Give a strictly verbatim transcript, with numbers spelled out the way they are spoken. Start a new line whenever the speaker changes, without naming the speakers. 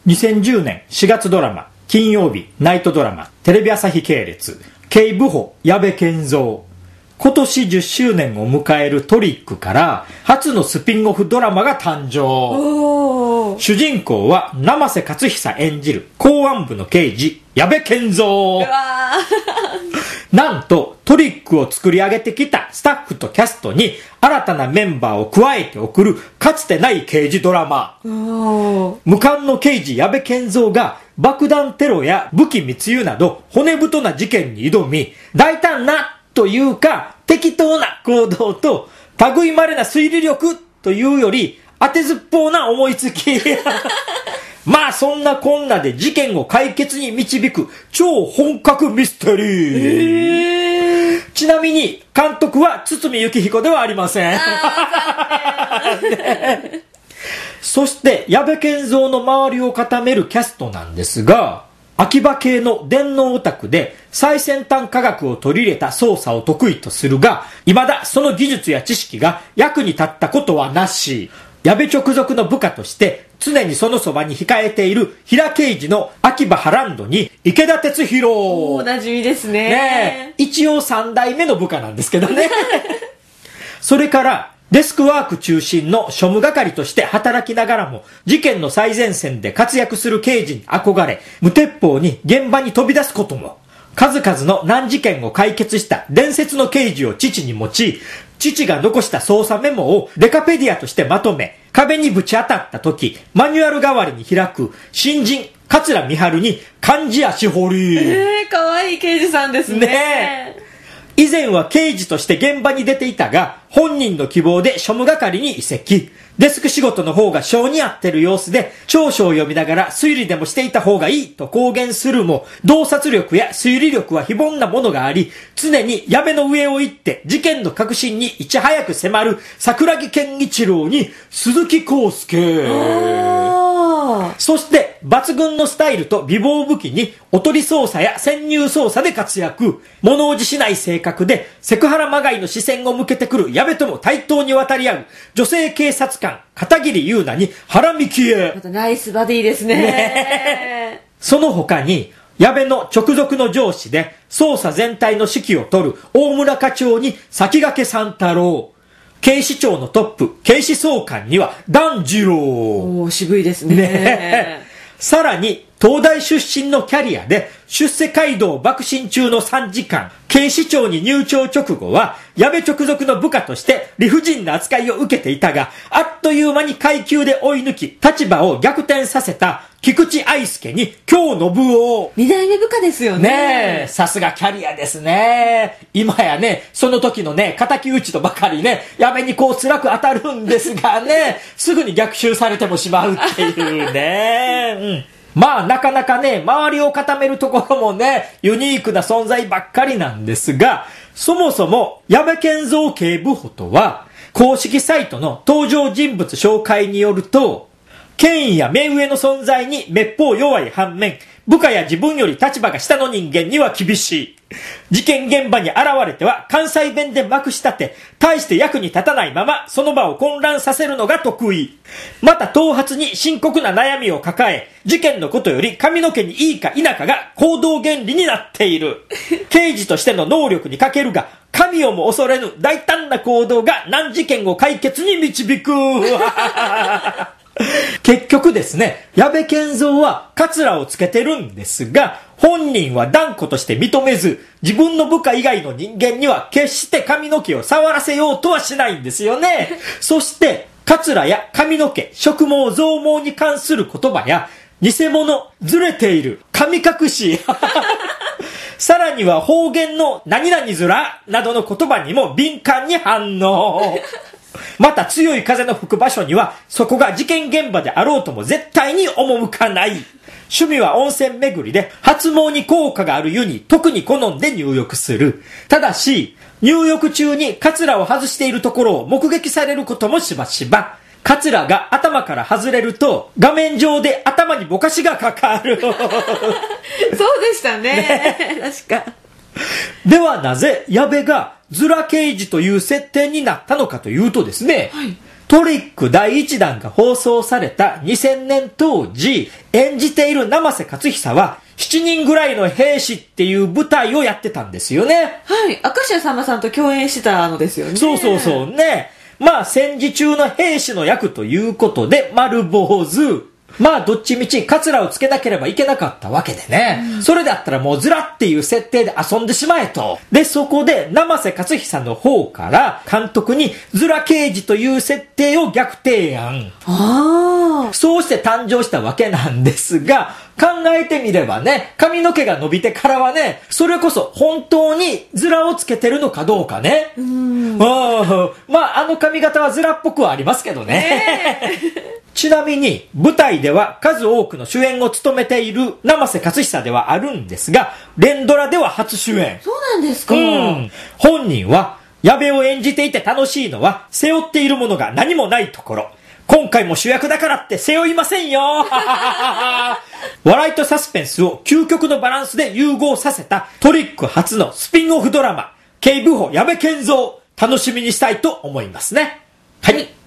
にせんじゅうねんしがつドラマ、金曜日ナイトドラマ、テレビ朝日系列、警部補矢部健三。今年じゅっしゅうねんを迎えるトリックから初のスピンオフドラマが誕生。主人公は生瀬勝久演じる公安部の刑事矢部健三。なんとトリックを作り上げてきたスタッフとキャストに新たなメンバーを加えて送るかつてない刑事ドラマ。無冠の刑事矢部健三が爆弾テロや武器密輸など骨太な事件に挑み、大胆なというか適当な行動と類まれな推理力というより当てずっぽうな思いつき。まあそんなこんなで事件を解決に導く超本格ミステリー、えー、ちなみに監督は堤幸彦ではありません。そして矢部健三の周りを固めるキャストなんですが、秋葉系の電脳オタクで最先端科学を取り入れた捜査を得意とするが、未だその技術や知識が役に立ったことはなし。矢部直属の部下として常にそのそばに控えている平刑事の秋葉ハランドに池田哲弘。
お馴染みですね。
ねえ、一応さん代目の部下なんですけどね。それからデスクワーク中心の庶務係として働きながらも事件の最前線で活躍する刑事に憧れ、無鉄砲に現場に飛び出すことも。数々の難事件を解決した伝説の刑事を父に持ち、父が残した捜査メモをデカペディアとしてまとめ、壁にぶち当たった時マニュアル代わりに開く新人桂美春に漢字足彫り。
えー、かわいい刑事さんですね。
ねえ、以前は刑事として現場に出ていたが、本人の希望で庶務係に移籍。デスク仕事の方が性に合ってる様子で、調書を読みながら推理でもしていた方がいいと公言するも、洞察力や推理力は非凡なものがあり、常に矢部の上を行って事件の核心にいち早く迫る桜木健一郎に鈴木康介。そして抜群のスタイルと美貌を武器におとり捜査や潜入捜査で活躍。物おじしない性格でセクハラまがいの視線を向けてくる矢部とも対等に渡り合う女性警察官片桐優奈に原幹恵。
またナイスバディですね。ね、
その他に矢部の直属の上司で捜査全体の指揮を取る大村課長に先駆三太郎。警視庁のトップ、警視総監には段次郎。
おー、渋いですね。ね、
さらに、東大出身のキャリアで、出世街道爆心中のさんじかん、警視庁に入庁直後は、矢部直属の部下として理不尽な扱いを受けていたが、あっという間に階級で追い抜き、立場を逆転させた、菊池愛介に京信夫。
二代目部下ですよね。
ねえ、さすがキャリアですね。今やね、その時のね、敵討ちとばかりね、矢部にこう辛く当たるんですがね、すぐに逆襲されてもしまうっていうね。うん、まあなかなかね、周りを固めるところもね、ユニークな存在ばっかりなんですが、そもそも矢部健三警部補とは、公式サイトの登場人物紹介によると、権威や目上の存在にめっぽう弱い反面、部下や自分より立場が下の人間には厳しい。事件現場に現れては関西弁でまくし立て、大して役に立たないままその場を混乱させるのが得意。また頭髪に深刻な悩みを抱え、事件のことより髪の毛にいいか否かが行動原理になっている。刑事としての能力に欠けるが、神をも恐れぬ大胆な行動が難事件を解決に導く。結局ですね、矢部健三はカツラをつけてるんですが、本人は断固として認めず、自分の部下以外の人間には決して髪の毛を触らせようとはしないんですよね。そしてカツラや髪の毛、植毛、増毛に関する言葉や偽物、ずれている、神隠しさらには方言の何々ずらなどの言葉にも敏感に反応。また強い風の吹く場所にはそこが事件現場であろうとも絶対に赴かない。趣味は温泉巡りで発毛に効果がある湯に特に好んで入浴する。ただし入浴中にカツラを外しているところを目撃されることもしばしば。カツラが頭から外れると画面上で頭にぼかしがかかる。そう
でしたね。ね、確か。
ではなぜ矢部がズラ刑事という設定になったのかというとですね、はい、 トリックだいいちだんが放送されたにせんねん当時、演じている生瀬勝久は、しちにんぐらいの兵士っていう舞台をやってたんですよね。
はい。明石家さんまさんと共演したのですよね。
そうそうそうね。まあ、戦時中の兵士の役ということで、丸坊主。まあ、どっちみちカツラをつけなければいけなかったわけでね。うん、それだったらもうズラっていう設定で遊んでしまえと。で、そこで生瀬勝久の方から監督にズラ刑事という設定を逆提案。
ああ。
そうして誕生したわけなんですが、考えてみればね、髪の毛が伸びてからはね、それこそ本当にズラをつけてるのかどうかね。
うん。
まあ、あの髪型はズラっぽくはありますけどね。ねちなみに、舞台では数多くの主演を務めている生瀬勝久ではあるんですが、連ドラでは初主演。
そうなんですか。
うん。本人は、矢部を演じていて楽しいのは、背負っているものが何もないところ。今回も主役だからって背負いませんよ。笑いとサスペンスを究極のバランスで融合させたトリック初のスピンオフドラマ、警部補矢部健三、楽しみにしたいと思いますね。はい。はい